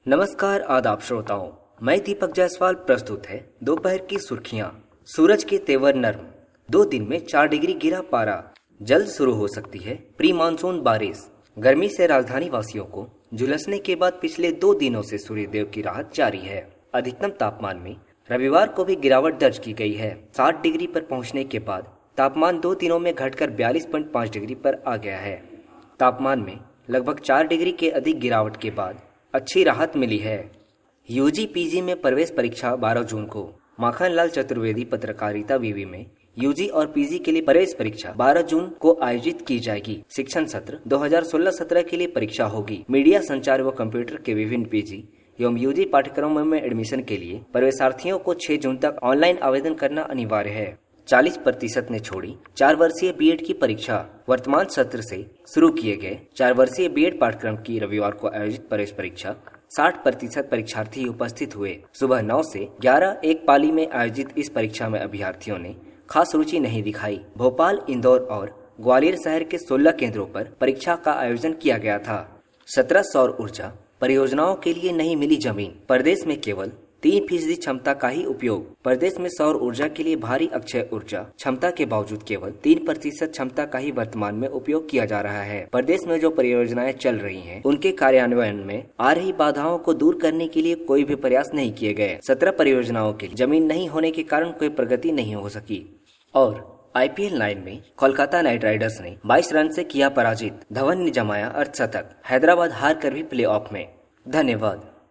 नमस्कार आदाब श्रोताओं, मैं दीपक जायसवाल। प्रस्तुत है दोपहर की सुर्खियां। सूरज के तेवर नर्म, 2 दिन में 4 डिग्री गिरा पारा। जल्द शुरू हो सकती है प्री मानसून बारिश। गर्मी से राजधानी वासियों को झुलसने के बाद पिछले 2 दिनों से सूर्यदेव की राहत जारी है। अधिकतम तापमान में रविवार को भी गिरावट दर्ज की गई है। 60 डिग्री पर पहुंचने के बाद तापमान 2 दिनों में घटकर 42.5 डिग्री पर आ गया है। तापमान में लगभग 4 डिग्री के अधिक गिरावट के बाद अच्छी राहत मिली है। यूजी पीजी में प्रवेश परीक्षा 12 जून को। माखनलाल चतुर्वेदी पत्रकारिता विवि में यूजी और पीजी के लिए प्रवेश परीक्षा 12 जून को आयोजित की जाएगी। शिक्षण सत्र 2016-17 के लिए परीक्षा होगी। मीडिया संचार व कंप्यूटर के विभिन्न पीजी एवं यूजी पाठ्यक्रमों में एडमिशन के लिए प्रवेशार्थियों को 6 जून तक ऑनलाइन आवेदन करना अनिवार्य है। 40% ने छोड़ी 4 वर्षीय बीएड की परीक्षा। वर्तमान सत्र से शुरू किए गए 4 वर्षीय बीएड पाठ्यक्रम की रविवार को आयोजित प्रवेश परीक्षा 60% परीक्षार्थी उपस्थित हुए। सुबह 9 से 11 एक पाली में आयोजित इस परीक्षा में अभ्यर्थियों ने खास रुचि नहीं दिखाई। भोपाल, इंदौर और ग्वालियर शहर के 16 केंद्रों पर परीक्षा का आयोजन किया गया था। 17 सौर ऊर्जा परियोजनाओं के लिए नहीं मिली जमीन। प्रदेश में केवल 3% क्षमता का ही उपयोग। प्रदेश में सौर ऊर्जा के लिए भारी अक्षय ऊर्जा क्षमता के बावजूद केवल 3% क्षमता का ही वर्तमान में उपयोग किया जा रहा है। प्रदेश में जो परियोजनाएं चल रही हैं, उनके कार्यान्वयन में आ रही बाधाओं को दूर करने के लिए कोई भी प्रयास नहीं किए गए। 17 परियोजनाओं के लिए जमीन नहीं होने के कारण कोई प्रगति नहीं हो सकी। और आईपीएल 9 में कोलकाता नाइट राइडर्स ने 22 रन से किया पराजित। धवन ने जमाया अर्धशतक। हैदराबाद हार कर भी प्लेऑफ में। धन्यवाद।